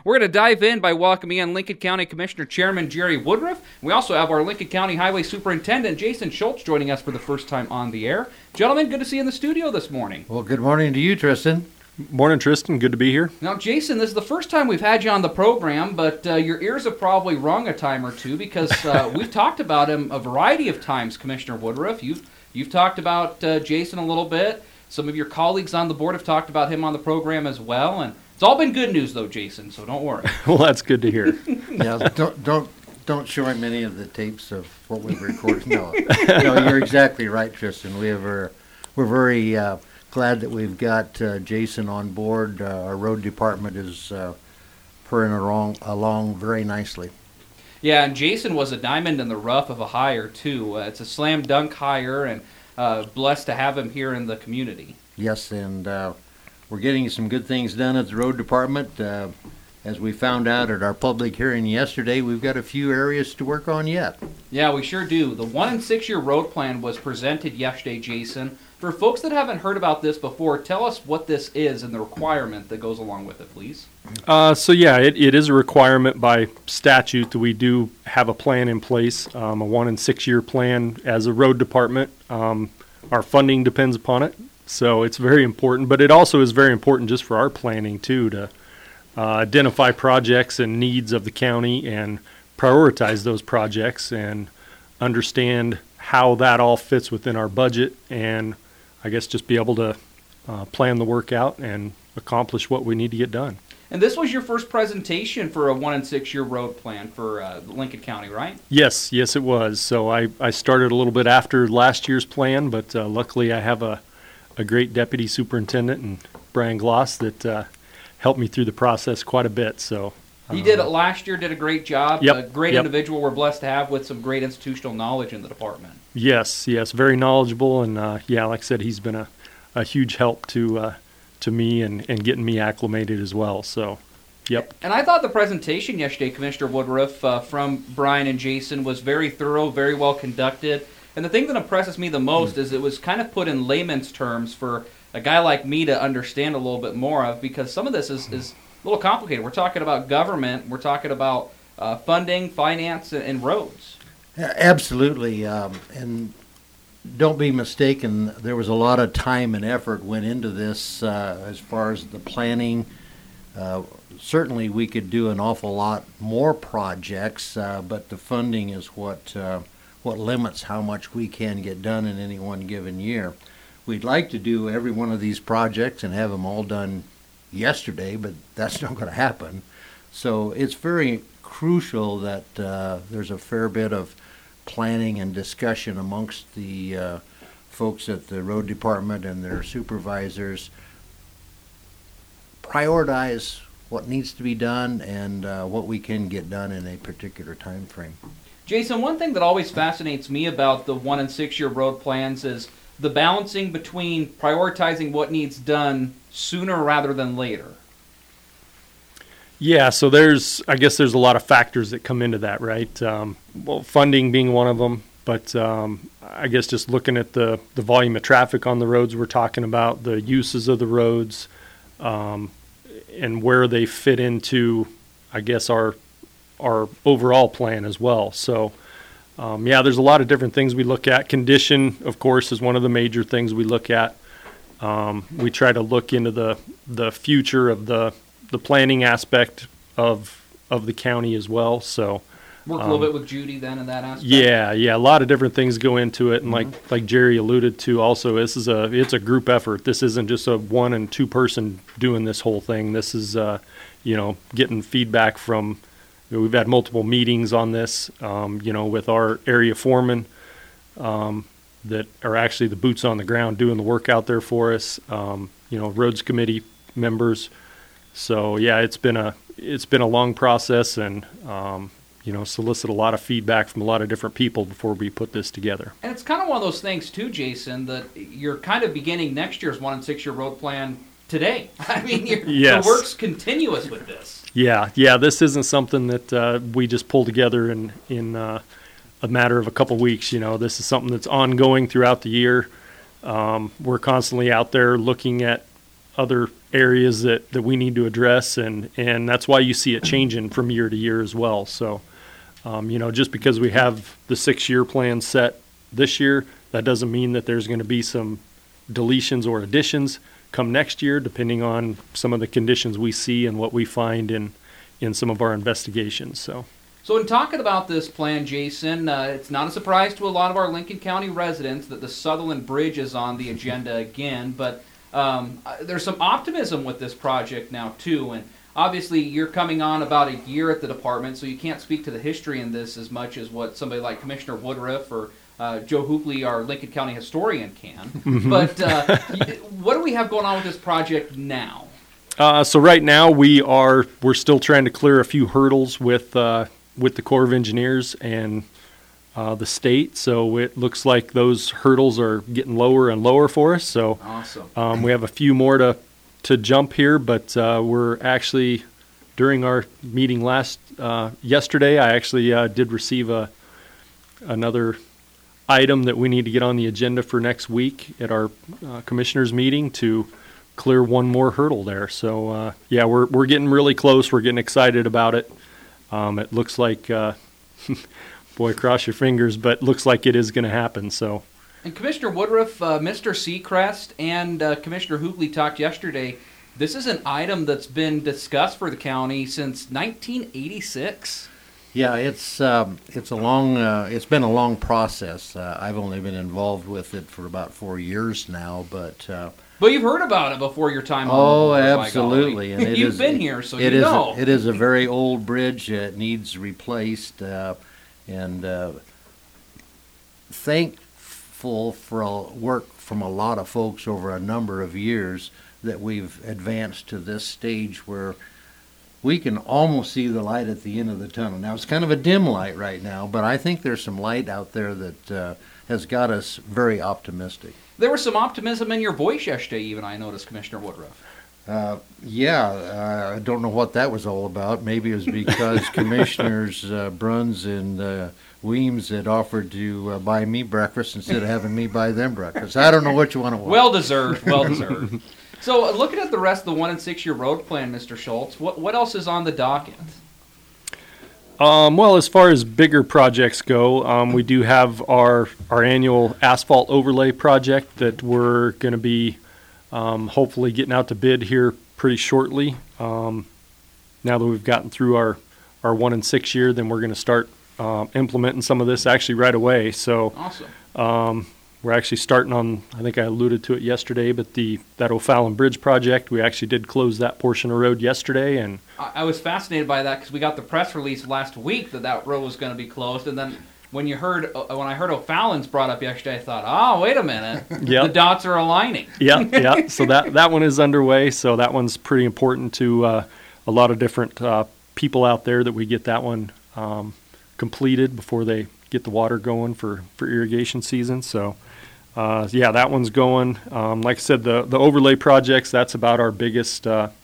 We're going to dive in by welcoming in Lincoln County Commissioner Chairman Jerry Woodruff. We also have our Lincoln County Highway Superintendent Jason Schultz joining us for the first time on the air. Gentlemen, good to see you in the studio this morning. Well, good morning to you, Tristan. Morning, Tristan. Good to be here. Now, Jason, this is the first time we've had you on the program, but your ears have probably rung a time or two because we've talked about him a variety of times, Commissioner Woodruff. You've talked about Jason a little bit. Some of your colleagues on the board have talked about him on the program as well, and it's all been good news, though, Jason, so don't worry. Well, that's good to hear. Yeah, don't show him any of the tapes of what we've recorded. No, you're exactly right, Tristan. We're very glad that we've got Jason on board. Our road department is purring along very nicely. Yeah, and Jason was a diamond in the rough of a hire, too. It's a slam dunk hire, and blessed to have him here in the community. Yes, and we're getting some good things done at the road department. As we found out at our public hearing yesterday, we've got a few areas to work on yet. Yeah, we sure do. The 1 and 6 year road plan was presented yesterday, Jason. For folks that haven't heard about this before, tell us what this is and the requirement that goes along with it, please. It is a requirement by statute that we do have a plan in place, a 1 and 6 year plan as a road department. Our funding depends upon it, so it's very important. But it also is very important just for our planning, too, to identify projects and needs of the county and prioritize those projects and understand how that all fits within our budget and I guess just be able to plan the work out and accomplish what we need to get done. And this was your first presentation for a 1 and 6 year road plan for Lincoln County, right? Yes, it was. So I started a little bit after last year's plan, but luckily I have a great deputy superintendent and Brian Gloss that helped me through the process quite a bit. So he did it last year, did a great job. Yep, a great individual we're blessed to have with some great institutional knowledge in the department. Yes, very knowledgeable, and like I said, he's been a huge help to me and getting me acclimated as well. So, yep. And I thought the presentation yesterday, Commissioner Woodruff, from Brian and Jason was very thorough, very well conducted. And the thing that impresses me the most is it was kind of put in layman's terms for a guy like me to understand a little bit more of, because some of this is a little complicated. We're talking about government, we're talking about funding, finance, and roads. Absolutely, and don't be mistaken, there was a lot of time and effort went into this as far as the planning. Certainly we could do an awful lot more projects, but the funding is what limits how much we can get done in any one given year. We'd like to do every one of these projects and have them all done yesterday, but that's not going to happen. So it's very crucial that there's a fair bit of planning and discussion amongst the folks at the road department and their supervisors. Prioritize what needs to be done and what we can get done in a particular time frame. Jason, one thing that always fascinates me about the 1 and 6 year road plans is the balancing between prioritizing what needs done sooner rather than later. Yeah, so there's a lot of factors that come into that, right? Funding being one of them, but I guess just looking at the volume of traffic on the roads we're talking about, the uses of the roads, and where they fit into, I guess, our overall plan as well. So, there's a lot of different things we look at. Condition, of course, is one of the major things we look at. We try to look into the future of the planning aspect of the county as well. So work a little bit with Judy then in that aspect. Yeah, a lot of different things go into it, and like Jerry alluded to, also it's a group effort. This isn't just a 1 and 2 person doing this whole thing. This is getting feedback from. We've had multiple meetings on this, with our area foreman that are actually the boots on the ground doing the work out there for us. Roads committee members. So it's been a long process, and solicit a lot of feedback from a lot of different people before we put this together. And it's kind of one of those things too, Jason, that you're kind of beginning next year's 1 and 6 year road plan today. I mean, yes. The work's continuous with this. Yeah. This isn't something that we just pull together in a matter of a couple weeks. This is something that's ongoing throughout the year. We're constantly out there looking at other areas that we need to address, and that's why you see it changing from year to year as well. So, just because we have the 6-year plan set this year, that doesn't mean that there's going to be some deletions or additions come next year, depending on some of the conditions we see and what we find in some of our investigations. So in talking about this plan, Jason, it's not a surprise to a lot of our Lincoln County residents that the Sutherland Bridge is on the agenda again, but there's some optimism with this project now, too, and obviously you're coming on about a year at the department, so you can't speak to the history in this as much as what somebody like Commissioner Woodruff or Joe Hoopley, our Lincoln County historian, can. Mm-hmm. But what do we have going on with this project now? So right now we're still trying to clear a few hurdles with the Corps of Engineers and the state. So it looks like those hurdles are getting lower and lower for us. So awesome. We have a few more to jump here, but we're actually, during our meeting yesterday, I actually did receive another item that we need to get on the agenda for next week at our commissioners meeting to clear one more hurdle there. So we're getting really close. We're getting excited about it. It looks like, boy, cross your fingers, but looks like it is going to happen. So. And Commissioner Woodruff, Mr. Seacrest, and Commissioner Hoopley talked yesterday. This is an item that's been discussed for the county since 1986. Yeah, it's been a long process. I've only been involved with it for about 4 years now, but you've heard about it before your time on the board, absolutely. And you've been here, so you know. It is a very old bridge. It needs replaced, and thankful for work from a lot of folks over a number of years that we've advanced to this stage where we can almost see the light at the end of the tunnel. Now, it's kind of a dim light right now, but I think there's some light out there that has got us very optimistic. There was some optimism in your voice yesterday, even, I noticed, Commissioner Woodruff. I don't know what that was all about. Maybe it was because Commissioners Bruns and Weems had offered to buy me breakfast instead of having me buy them breakfast. I don't know which one it was. Well deserved. So, looking at the rest of the 1 and 6 year road plan, Mr. Schultz, what else is on the docket? Well, as far as bigger projects go, we do have our annual asphalt overlay project that we're going to be hopefully getting out to bid here pretty shortly. Now that we've gotten through our 1 and 6 year, then we're going to start implementing some of this actually right away. So awesome. We're actually starting on, I think I alluded to it yesterday, but that O'Fallon Bridge project, we actually did close that portion of road yesterday. And I was fascinated by that because we got the press release last week that road was going to be closed, and then when I heard O'Fallon's brought up yesterday, I thought, oh, wait a minute, yep. The dots are aligning. Yeah. So that one is underway. So that one's pretty important to a lot of different people out there that we get that one completed before they get the water going for irrigation season. So. That one's going. Like I said, the overlay projects, that's about our biggest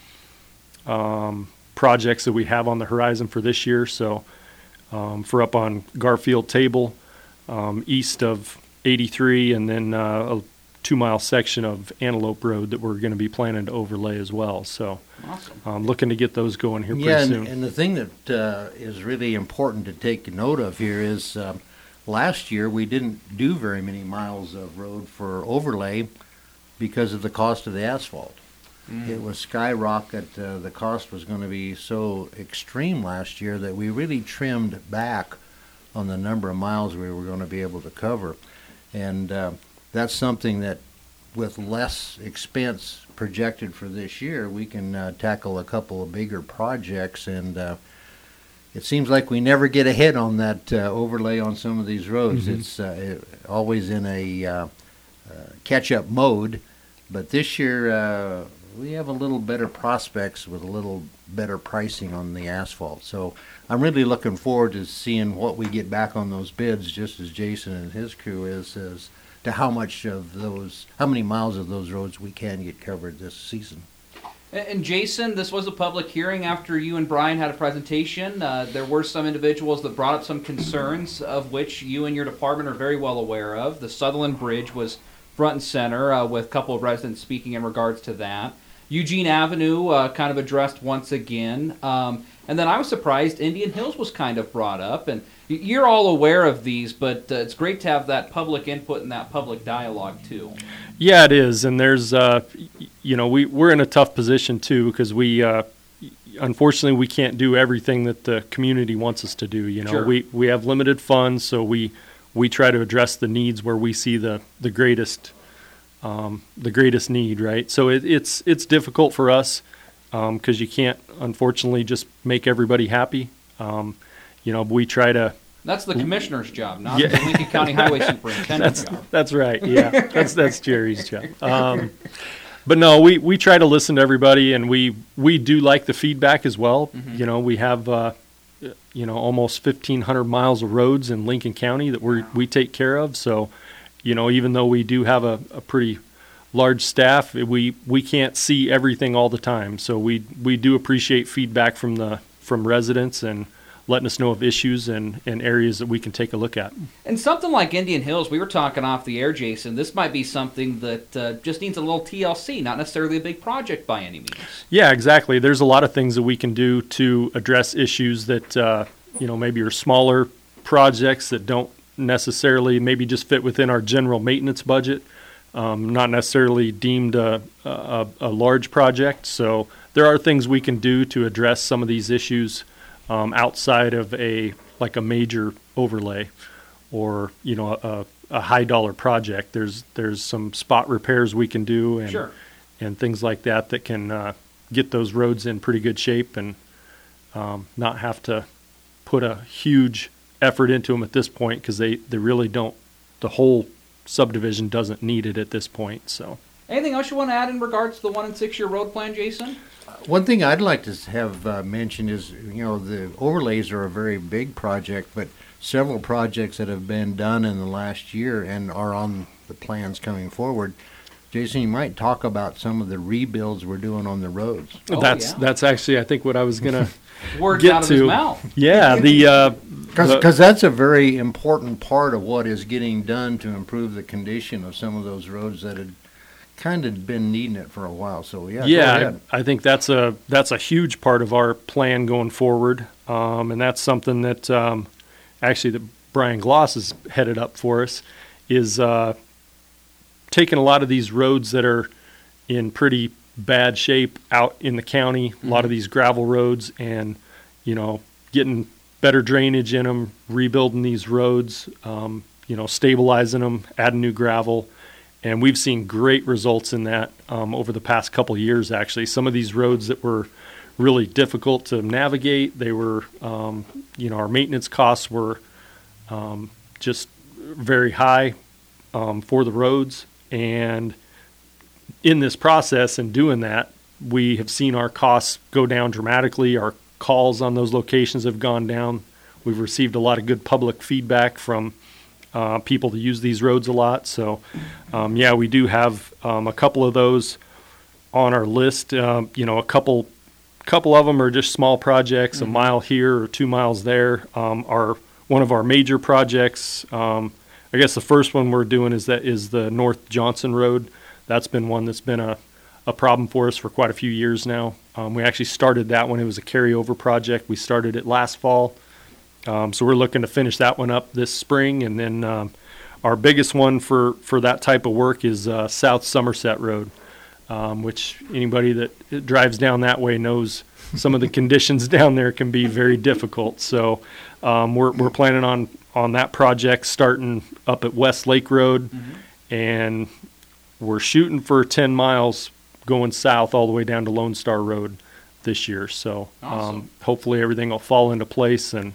projects that we have on the horizon for this year. So for up on Garfield Table, east of 83, and then a 2-mile section of Antelope Road that we're going to be planning to overlay as well. So awesome. Looking to get those going here pretty soon. And the thing that is really important to take note of here is last year, we didn't do very many miles of road for overlay because of the cost of the asphalt. It was skyrocket. The cost was going to be so extreme last year that we really trimmed back on the number of miles we were going to be able to cover. And that's something that, with less expense projected for this year, we can tackle a couple of bigger projects. And it seems like we never get ahead on that overlay on some of these roads. Mm-hmm. It's always in a catch-up mode. But this year, we have a little better prospects with a little better pricing on the asphalt. So I'm really looking forward to seeing what we get back on those bids, just as Jason and his crew is, as to how many miles of those roads we can get covered this season. And Jason, this was a public hearing after you and Brian had a presentation. There were some individuals that brought up some concerns, of which you and your department are very well aware of. The Sutherland Bridge was front and center with a couple of residents speaking in regards to that. Eugene Avenue kind of addressed once again. And then I was surprised Indian Hills was kind of brought up. And you're all aware of these, but it's great to have that public input and that public dialogue too. Yeah, it is. And there's, we're in a tough position too, because unfortunately, we can't do everything that the community wants us to do. Sure. We have limited funds, so we try to address the needs where we see the greatest need, right? So it's difficult for us because you can't, unfortunately, just make everybody happy. We try to. That's the commissioner's job, not the Lincoln County Highway Superintendent's job. That's right. Yeah, that's Jerry's job. But no, we try to listen to everybody, and we do like the feedback as well. Mm-hmm. We have almost 1,500 miles of roads in Lincoln County that we take care of. So, even though we do have a pretty large staff, we can't see everything all the time. So we do appreciate feedback from residents and letting us know of issues and areas that we can take a look at. And something like Indian Hills, we were talking off the air, Jason, this might be something that just needs a little TLC, not necessarily a big project by any means. Yeah, exactly. There's a lot of things that we can do to address issues that, maybe are smaller projects that don't necessarily maybe just fit within our general maintenance budget, not necessarily deemed a large project. So there are things we can do to address some of these issues outside of a major overlay or a high dollar project. There's some spot repairs we can do and Sure. and things like that can get those roads in pretty good shape and not have to put a huge effort into them at this point because they really don't. The whole subdivision doesn't need it at this point. So. Anything else you want to add in regards to the 1 and 6 year road plan, Jason? One thing I'd like to have mentioned is, the overlays are a very big project, but several projects that have been done in the last year and are on the plans coming forward. Jason, you might talk about some of the rebuilds we're doing on the roads. That's actually, I think, what I was going to Words get out of to. his mouth. Yeah, Because that's a very important part of what is getting done to improve the condition of some of those roads that had kind of been needing it for a while. So go ahead. I think that's a huge part of our plan going forward, and that's something that actually that Brian Gloss has headed up for us is taking a lot of these roads that are in pretty bad shape out in the county, a lot of these gravel roads, and getting better drainage in them, rebuilding these roads, stabilizing them, adding new gravel. And we've seen great results in that over the past couple of years, actually. Some of these roads that were really difficult to navigate, they were, our maintenance costs were just very high for the roads. And in this process and doing that, we have seen our costs go down dramatically. Our calls on those locations have gone down. We've received a lot of good public feedback from people to use these roads a lot. So, we do have a couple of those on our list. A couple of them are just small projects, a mile here or 2 miles there. Are one of our major projects. I guess the first one we're doing is the North Johnson Road. That's been one that's been a problem for us for quite a few years now. We actually started that one. It was a carryover project. We started it last fall. So we're looking to finish that one up this spring. And then our biggest one for that type of work is South Somerset Road, which anybody that drives down that way knows some of the conditions down there can be very difficult. So we're planning on that project starting up at West Lake Road, and we're shooting for 10 miles going south all the way down to Lone Star Road this year. So Awesome. Hopefully everything will fall into place and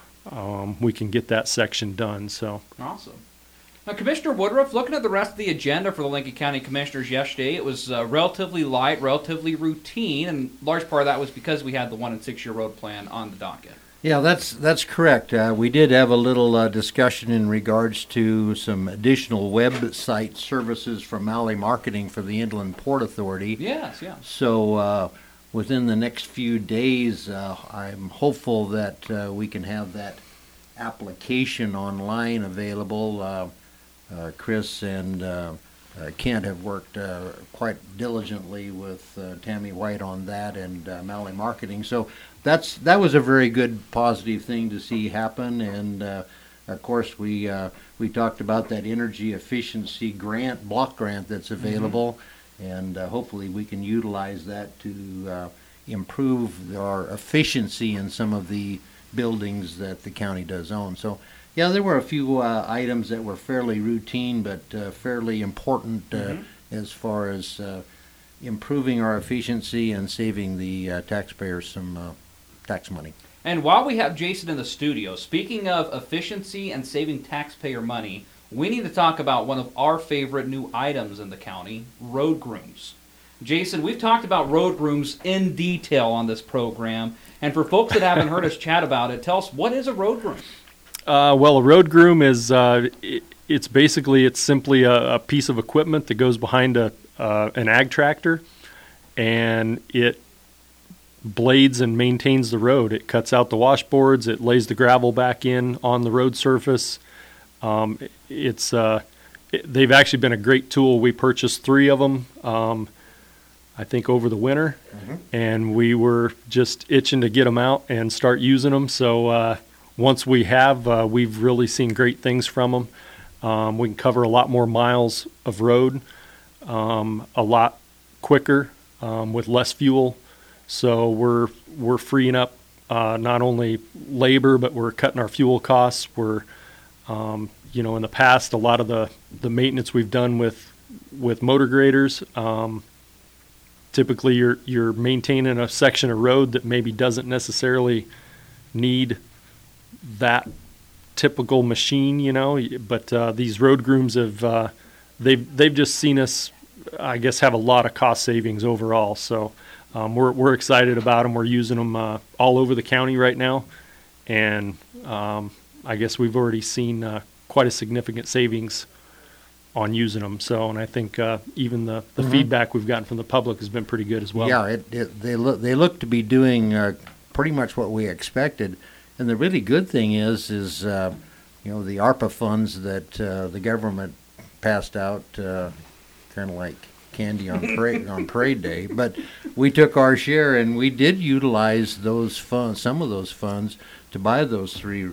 we can get that section done. So Awesome. Now, Commissioner Woodruff, looking at the rest of the agenda for the Lincoln County Commissioners yesterday, it was relatively light, relatively routine, and large part of that was because we had the 1 and 6 year road plan on the docket. Yeah, that's correct. We did have a little discussion in regards to some additional website services from Alley Marketing for the Inland Port Authority. Yes, yeah. So within the next few days, I'm hopeful that we can have that application online available. Chris and Kent have worked quite diligently with Tammy White on that, and Malley Marketing. So that was a very good positive thing to see happen. And of course, we talked about that energy efficiency grant, block grant that's available, and hopefully we can utilize that to improve our efficiency in some of the buildings that the county does own. So, yeah, there were a few items that were fairly routine, but fairly important as far as improving our efficiency and saving the taxpayers some tax money. And while we have Jason in the studio, speaking of efficiency and saving taxpayer money, we need to talk about one of our favorite new items in the county, road grooms. Jason, we've talked about road grooms in detail on this program, and for folks that haven't heard us chat about it, tell us, what is a road groom? Well, a road groom is it's simply a piece of equipment that goes behind an ag tractor, and it blades and maintains the road. It cuts out the washboards. It lays the gravel back in on the road surface. They've actually been a great tool. We purchased 3 of them, I think, over the winter, and we were just itching to get them out and start using them. So once we have, we've really seen great things from them. We can cover a lot more miles of road, a lot quicker, with less fuel. So we're freeing up not only labor, but we're cutting our fuel costs. We're in the past, a lot of the maintenance we've done with motor graders, typically you're maintaining a section of road that maybe doesn't necessarily need that typical machine, but these road grooms have they've just seen us, I guess, have a lot of cost savings overall. So we're excited about them. We're using them all over the county right now, and I guess we've already seen quite a significant savings on using them. So, and I think even the feedback we've gotten from the public has been pretty good as well. Yeah, they look to be doing pretty much what we expected. And the really good thing is the ARPA funds that the government passed out, kind of like candy on parade day. But we took our share, and we did utilize those funds, some of those funds, to buy those 3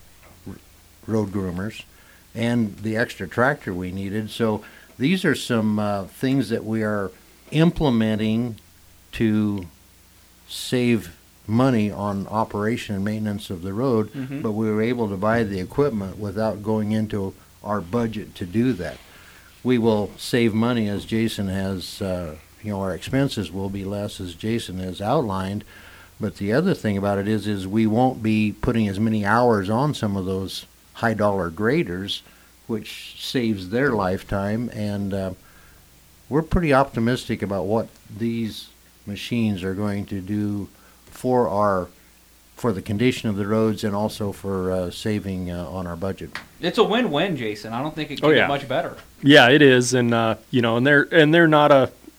road groomers and the extra tractor we needed. So these are some things that we are implementing to save money on operation and maintenance of the road, but we were able to buy the equipment without going into our budget to do that. We will save money, as Jason has, our expenses will be less, as Jason has outlined, but the other thing about it is we won't be putting as many hours on some of those high dollar graders, which saves their lifetime, and we're pretty optimistic about what these machines are going to do for the condition of the roads, and also for saving on our budget. It's a win-win, Jason. I don't think it can get much better. Yeah, it is, and and they're not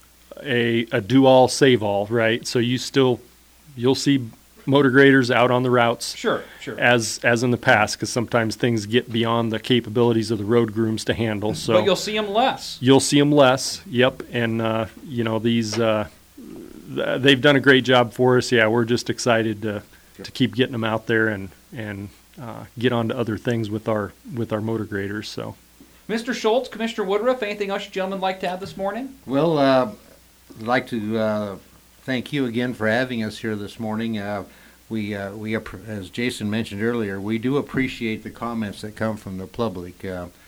a do-all save-all, right? So you'll see motor graders out on the routes, sure, as in the past, because sometimes things get beyond the capabilities of the road grooms to handle. So, but you'll see them less. You'll see them less. Yep, and these. They've done a great job for us. Yeah, we're just excited to keep getting them out there and get on to other things with our motor graders. So, Mr. Schultz, Commissioner Woodruff, anything else you gentlemen like to add this morning? Well, I'd like to thank you again for having us here this morning. We as Jason mentioned earlier, we do appreciate the comments that come from the public.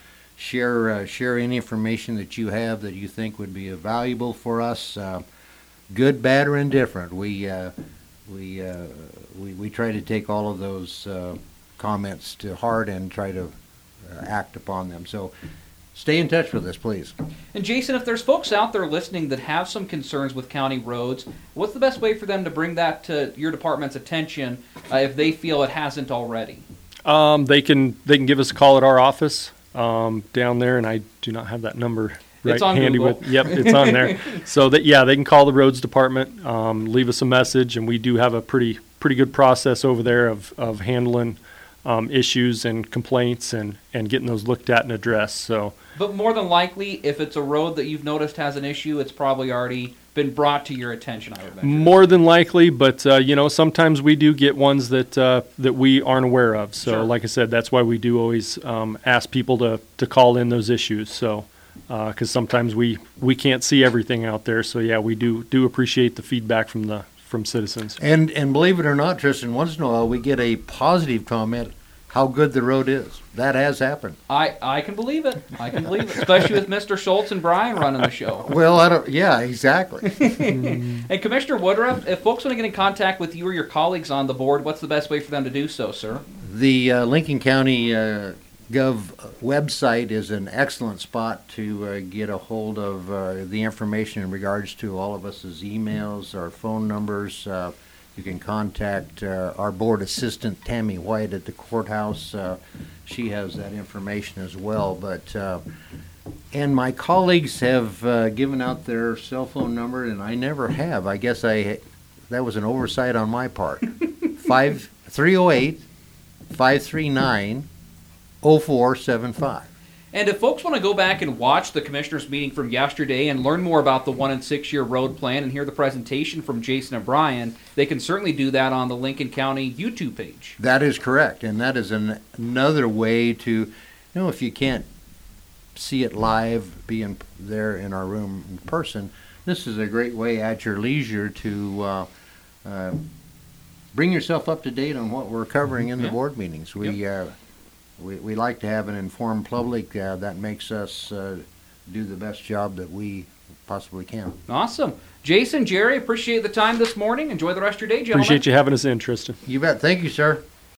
Share any information that you have that you think would be valuable for us. Good, bad, or indifferent. We try to take all of those comments to heart and try to act upon them. So stay in touch with us, please. And Jason, if there's folks out there listening that have some concerns with county roads, what's the best way for them to bring that to your department's attention if they feel it hasn't already? They can give us a call at our office down there, and I do not have that number right handy Google. Yep, it's on there. So they can call the roads department, leave us a message, and we do have a pretty good process over there of handling issues and complaints and getting those looked at and addressed. So, But more than likely, if it's a road that you've noticed has an issue, it's probably already been brought to your attention, I would imagine. more than likely, but sometimes we do get ones that we aren't aware of. So, Sure. like I said, that's why we do always ask people to call in those issues. So, because sometimes we can't see everything out there. So, yeah, we do appreciate the feedback from citizens. And believe it or not, Tristan, once in a while we get a positive comment how good the road is. That has happened. I can believe it. I can believe it, especially with Mr. Schultz and Brian running the show. Well, yeah, exactly. And Commissioner Woodruff, if folks want to get in contact with you or your colleagues on the board, what's the best way for them to do so, sir? The Lincoln County Gov website is an excellent spot to get a hold of the information in regards to all of us' emails, our phone numbers. You can contact our board assistant, Tammy White, at the courthouse. She has that information as well. And my colleagues have given out their cell phone number, and I never have. I guess that was an oversight on my part. 308-539-0475. And if folks want to go back and watch the commissioners' meeting from yesterday and learn more about the 1 and 6 year road plan and hear the presentation from Jason and Brian, they can certainly do that on the Lincoln County YouTube page. That is correct, and that is another way to, if you can't see it live, there in our room in person, this is a great way at your leisure to bring yourself up to date on what we're covering in the board meetings. We like to have an informed public that makes us do the best job that we possibly can. Awesome. Jason, Jerry, appreciate the time this morning. Enjoy the rest of your day, gentlemen. Appreciate you having us in, Tristan. You bet. Thank you, sir.